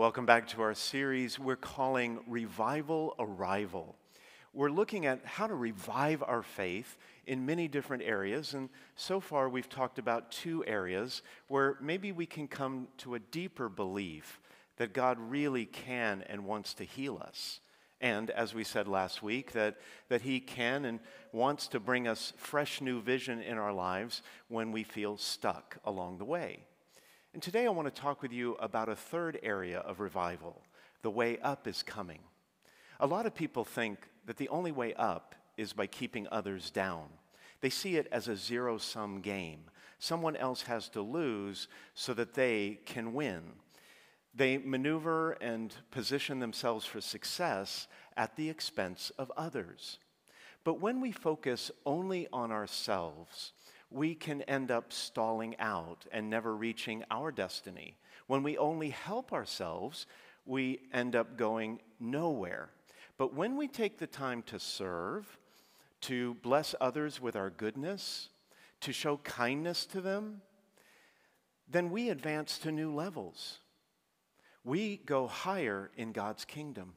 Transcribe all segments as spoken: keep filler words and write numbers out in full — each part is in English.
welcome back to our series we're calling Revival Arrival. We're looking at how to revive our faith in many different areas, and so far we've talked about two areas where maybe we can come to a deeper belief that God really can and wants to heal us. And as we said last week, that, that He can and wants to bring us fresh new vision in our lives when we feel stuck along the way. And today I want to talk with you about a third area of revival. The way up is coming. A lot of people think that the only way up is by keeping others down. They see it as a zero-sum game. Someone else has to lose so that they can win. They maneuver and position themselves for success at the expense of others. But when we focus only on ourselves, we can end up stalling out and never reaching our destiny. When we only help ourselves, we end up going nowhere. But when we take the time to serve, to bless others with our goodness, to show kindness to them, then we advance to new levels. We go higher in God's kingdom.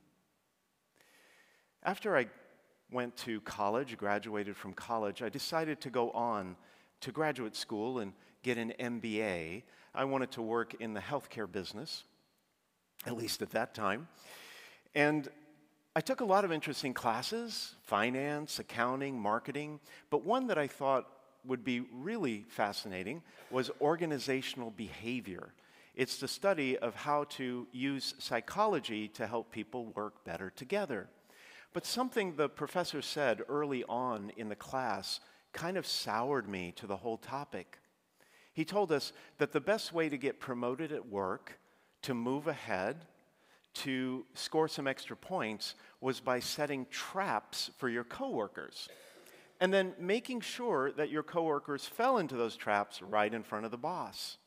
After I went to college, graduated from college, I decided to go on to graduate school and get an M B A. I wanted to work in the healthcare business, at least at that time. And I took a lot of interesting classes, finance, accounting, marketing, but one that I thought would be really fascinating was organizational behavior. It's the study of how to use psychology to help people work better together. But something the professor said early on in the class kind of soured me to the whole topic. He told us that the best way to get promoted at work, to move ahead, to score some extra points was by setting traps for your coworkers and then making sure that your coworkers fell into those traps right in front of the boss.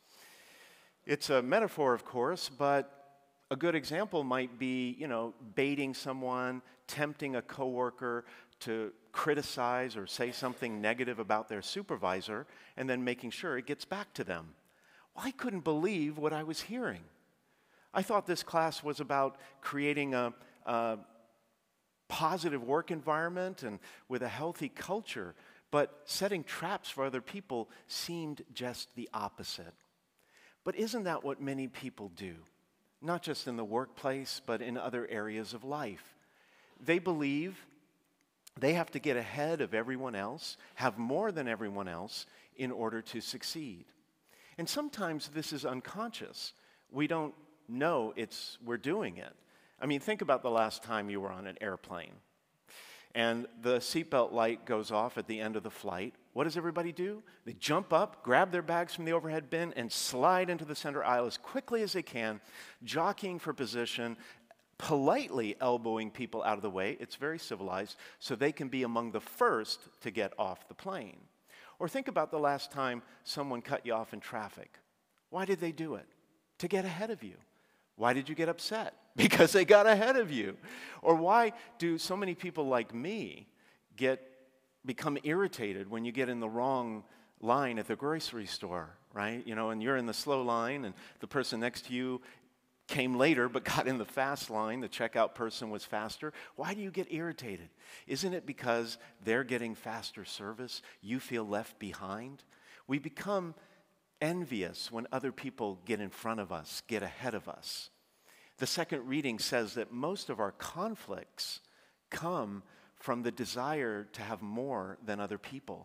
It's a metaphor, of course, but a good example might be, you know, baiting someone, tempting a coworker to criticize or say something negative about their supervisor, and then making sure it gets back to them. Well, I couldn't believe what I was hearing. I thought this class was about creating a, a positive work environment and with a healthy culture, but setting traps for other people seemed just the opposite. But isn't that what many people do? Not just in the workplace, but in other areas of life. They believe they have to get ahead of everyone else, have more than everyone else in order to succeed. And sometimes this is unconscious. We don't know it's we're doing it. I mean, think about the last time you were on an airplane and the seatbelt light goes off at the end of the flight. What does everybody do? They jump up, grab their bags from the overhead bin, and slide into the center aisle as quickly as they can, jockeying for position, politely elbowing people out of the way. It's very civilized, so they can be among the first to get off the plane. Or think about the last time someone cut you off in traffic. Why did they do it? To get ahead of you. Why did you get upset? Because they got ahead of you. Or why do so many people like me get become irritated when you get in the wrong line at the grocery store, right? You know, and you're in the slow line and the person next to you came later but got in the fast line. The checkout person was faster. Why do you get irritated? Isn't it because they're getting faster service? You feel left behind? We become envious when other people get in front of us, get ahead of us. The second reading says that most of our conflicts come from the desire to have more than other people.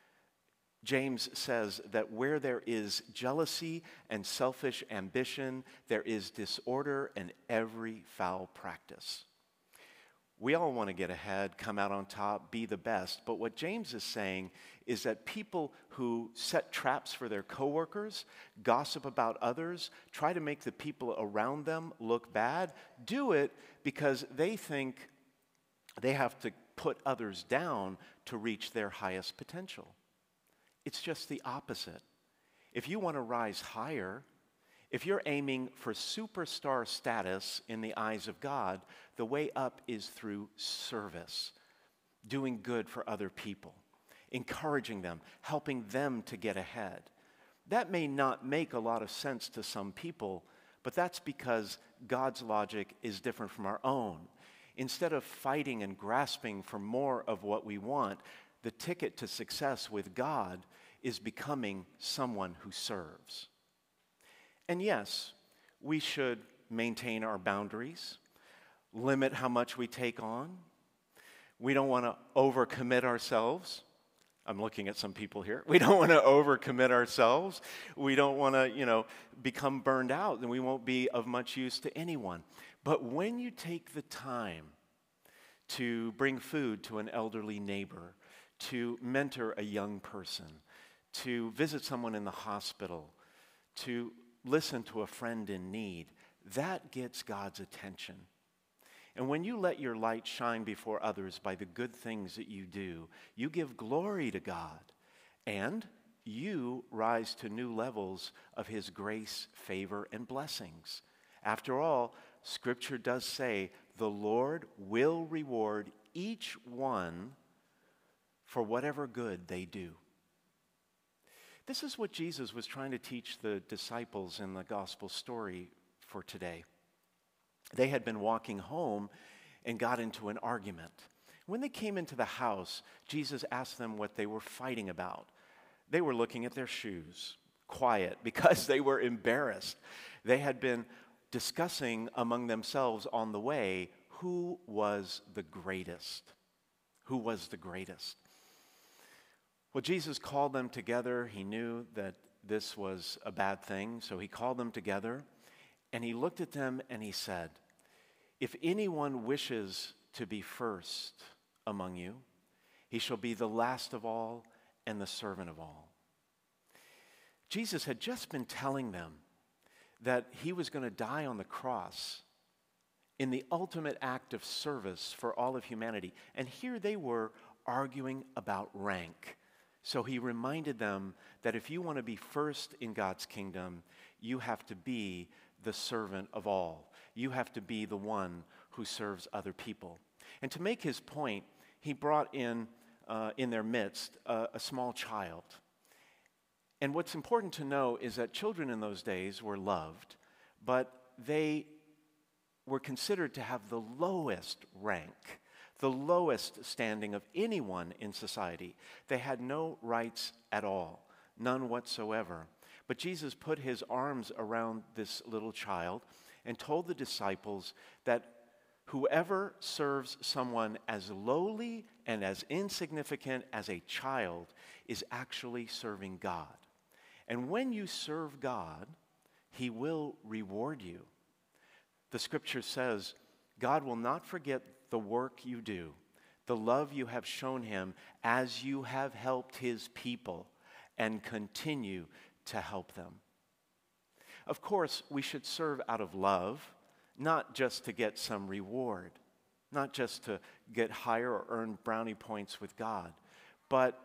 James says that where there is jealousy and selfish ambition, there is disorder and every foul practice. We all want to get ahead, come out on top, be the best, but what James is saying is that people who set traps for their coworkers, gossip about others, try to make the people around them look bad, do it because they think they have to put others down to reach their highest potential. It's just the opposite. If you want to rise higher, if you're aiming for superstar status in the eyes of God, the way up is through service, doing good for other people, encouraging them, helping them to get ahead. That may not make a lot of sense to some people, But that's because God's logic is different from our own. Instead of fighting and grasping for more of what we want, the ticket to success with God is becoming someone who serves. And yes, we should maintain our boundaries, limit how much we take on. We don't want to overcommit ourselves. I'm looking at some people here. We don't want to overcommit ourselves. We don't want to, you know, become burned out, and we won't be of much use to anyone. But when you take the time to bring food to an elderly neighbor, to mentor a young person, to visit someone in the hospital, to listen to a friend in need, that gets God's attention. And when you let your light shine before others by the good things that you do, you give glory to God, and you rise to new levels of His grace, favor, and blessings. After all, Scripture does say the Lord will reward each one for whatever good they do. This is what Jesus was trying to teach the disciples in the gospel story for today. They had been walking home and got into an argument. When they came into the house, Jesus asked them what they were fighting about. They were looking at their shoes, quiet, because they were embarrassed. They had been discussing among themselves on the way who was the greatest. Who was the greatest? Well, Jesus called them together. He knew that this was a bad thing, so He called them together. And He looked at them and He said, "If anyone wishes to be first among you, he shall be the last of all and the servant of all." Jesus had just been telling them that He was going to die on the cross in the ultimate act of service for all of humanity. And here they were arguing about rank. So He reminded them that if you want to be first in God's kingdom, you have to be the servant of all. You have to be the one who serves other people. And to make His point, He brought in, uh, in their midst, uh, a small child. And what's important to know is that children in those days were loved, but they were considered to have the lowest rank, the lowest standing of anyone in society. They had no rights at all, none whatsoever. But Jesus put His arms around this little child and told the disciples that whoever serves someone as lowly and as insignificant as a child is actually serving God. And when you serve God, He will reward you. The Scripture says, God will not forget the work you do, the love you have shown Him as you have helped His people and continue to help them. Of course, we should serve out of love, not just to get some reward, not just to get higher or earn brownie points with God, but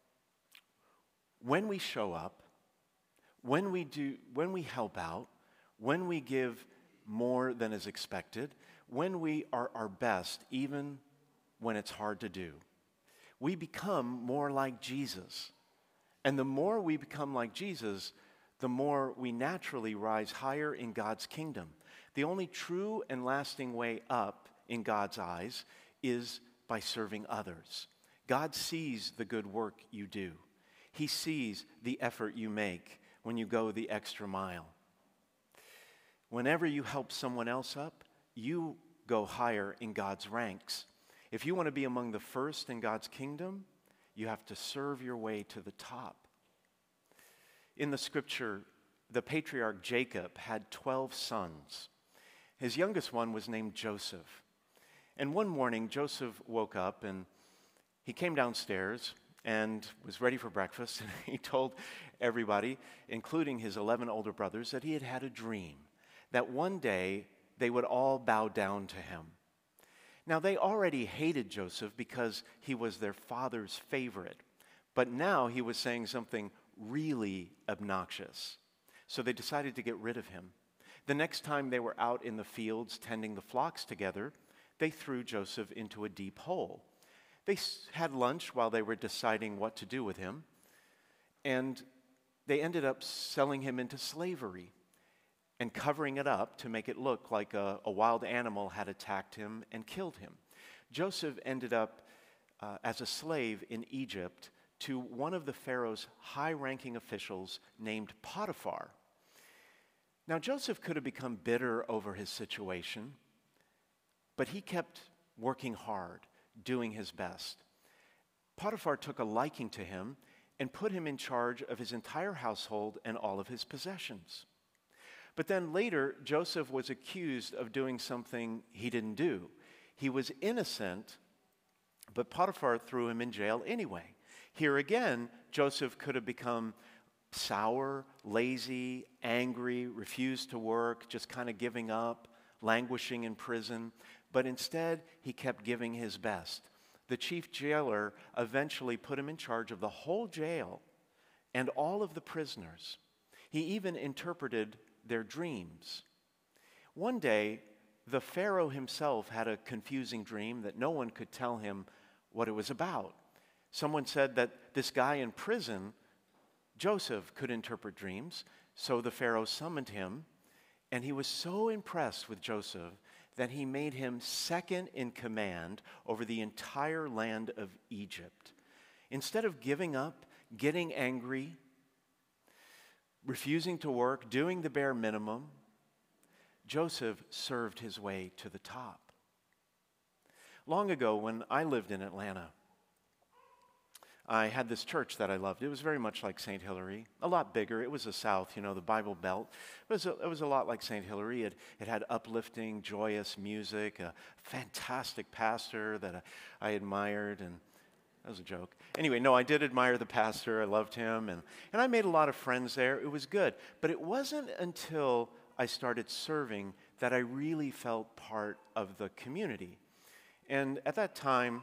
when we show up, when we do, when we help out, when we give more than is expected, when we are our best, even when it's hard to do, we become more like Jesus. And the more we become like Jesus, the more we naturally rise higher in God's kingdom. The only true and lasting way up in God's eyes is by serving others. God sees the good work you do. He sees the effort you make when you go the extra mile. Whenever you help someone else up, you go higher in God's ranks. If you want to be among the first in God's kingdom, you have to serve your way to the top. In the Scripture, the patriarch Jacob had twelve sons. His youngest one was named Joseph. And one morning, Joseph woke up and he came downstairs and was ready for breakfast. And he told everybody, including his eleven older brothers, that he had had a dream, that one day they would all bow down to him. Now, they already hated Joseph because he was their father's favorite. But now he was saying something really obnoxious. So they decided to get rid of him. The next time they were out in the fields tending the flocks together, they threw Joseph into a deep hole. They had lunch while they were deciding what to do with him, and they ended up selling him into slavery. and covering it up to make it look like a, a wild animal had attacked him and killed him. Joseph ended up uh, as a slave in Egypt to one of the Pharaoh's high-ranking officials named Potiphar. Now, Joseph could have become bitter over his situation, but he kept working hard, doing his best. Potiphar took a liking to him and put him in charge of his entire household and all of his possessions. But then later, Joseph was accused of doing something he didn't do. He was innocent, but Potiphar threw him in jail anyway. Here again, Joseph could have become sour, lazy, angry, refused to work, just kind of giving up, languishing in prison. But instead, he kept giving his best. The chief jailer eventually put him in charge of the whole jail and all of the prisoners. He even interpreted their dreams. One day, the Pharaoh himself had a confusing dream that no one could tell him what it was about. Someone said that this guy in prison, Joseph, could interpret dreams, so the Pharaoh summoned him, and he was so impressed with Joseph that he made him second in command over the entire land of Egypt. Instead of giving up, getting angry, refusing to work, doing the bare minimum, Joseph served his way to the top. Long ago, when I lived in Atlanta, I had this church that I loved. It was very much like Saint Hilary, a lot bigger. It was the South, you know, the Bible Belt. It was a, it was a lot like Saint Hilary. It, it had uplifting, joyous music, a fantastic pastor that I, I admired, and that was a joke. Anyway, no, I did admire the pastor. I loved him, and, and I made a lot of friends there. It was good. But it wasn't until I started serving that I really felt part of the community. And at that time,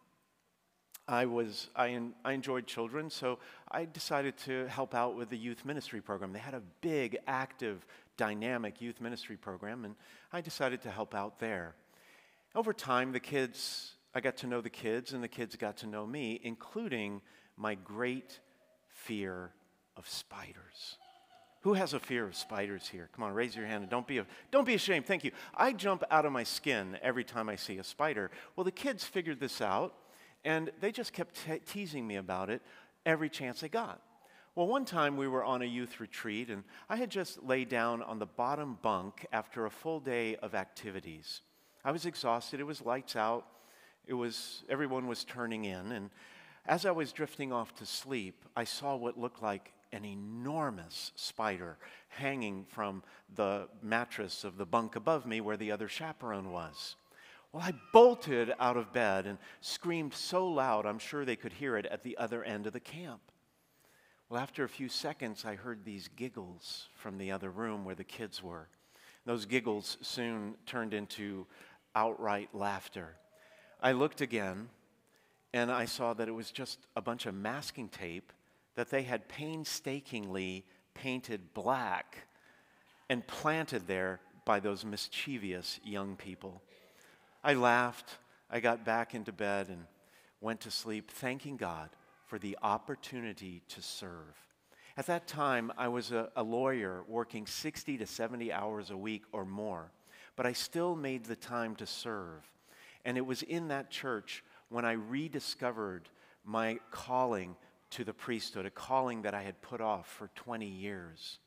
I was I, en, I enjoyed children, so I decided to help out with the youth ministry program. They had a big, active, dynamic youth ministry program, and I decided to help out there. Over time, the kids, I got to know the kids, and the kids got to know me, including my great fear of spiders. Who has a fear of spiders here? Come on, raise your hand and don't be, a, don't be ashamed. Thank you. I jump out of my skin every time I see a spider. Well, the kids figured this out, and they just kept te- teasing me about it every chance they got. Well, one time we were on a youth retreat, and I had just laid down on the bottom bunk after a full day of activities. I was exhausted. It was lights out. It was, everyone was turning in, and as I was drifting off to sleep, I saw what looked like an enormous spider hanging from the mattress of the bunk above me where the other chaperone was. Well, I bolted out of bed and screamed so loud I'm sure they could hear it at the other end of the camp. Well, after a few seconds, I heard these giggles from the other room where the kids were. Those giggles soon turned into outright laughter. I looked again, and I saw that it was just a bunch of masking tape that they had painstakingly painted black and planted there by those mischievous young people. I laughed, I got back into bed and went to sleep, thanking God for the opportunity to serve. At that time, I was a, a lawyer working sixty to seventy hours a week or more, but I still made the time to serve. And it was in that church when I rediscovered my calling to the priesthood, a calling that I had put off for twenty years.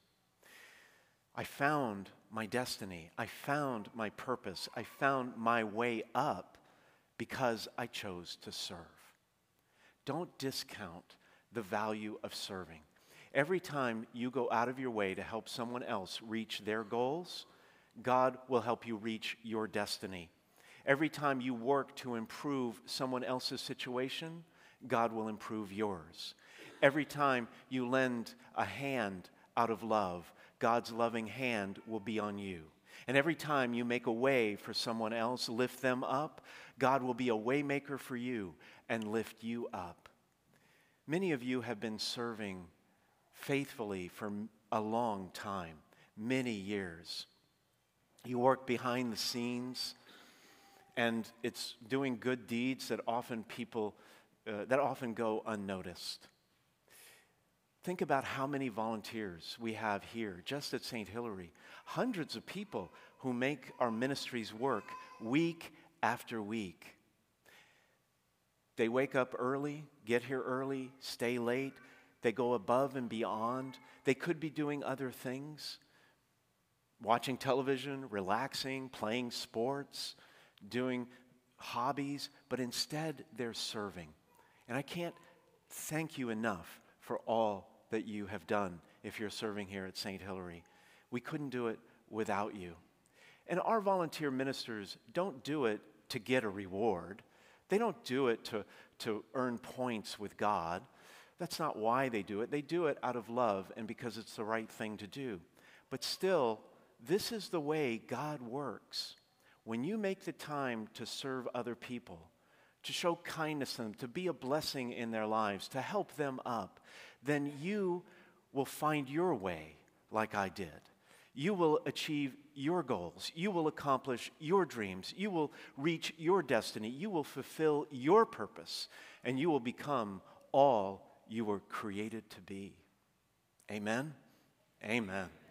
I found my destiny. I found my purpose. I found my way up because I chose to serve. Don't discount the value of serving. Every time you go out of your way to help someone else reach their goals, God will help you reach your destiny. Every time you work to improve someone else's situation, God will improve yours. Every time you lend a hand out of love, God's loving hand will be on you. And every time you make a way for someone else, lift them up, God will be a way maker for you and lift you up. Many of you have been serving faithfully for a long time, many years. You work behind the scenes, and it's doing good deeds that often people, uh, that often go unnoticed. Think about how many volunteers we have here just at Saint Hilary. Hundreds of people who make our ministries work week after week. They wake up early, get here early, stay late. They go above and beyond. They could be doing other things, watching television, relaxing, playing sports, doing hobbies, but instead they're serving. And I can't thank you enough for all that you have done if you're serving here at Saint Hilary. We couldn't do it without you. And our volunteer ministers don't do it to get a reward. They don't do it to, to earn points with God. That's not why they do it. They do it out of love and because it's the right thing to do. But still, this is the way God works. When you make the time to serve other people, to show kindness to them, to be a blessing in their lives, to help them up, then you will find your way like I did. You will achieve your goals. You will accomplish your dreams. You will reach your destiny. You will fulfill your purpose, and you will become all you were created to be. Amen? Amen.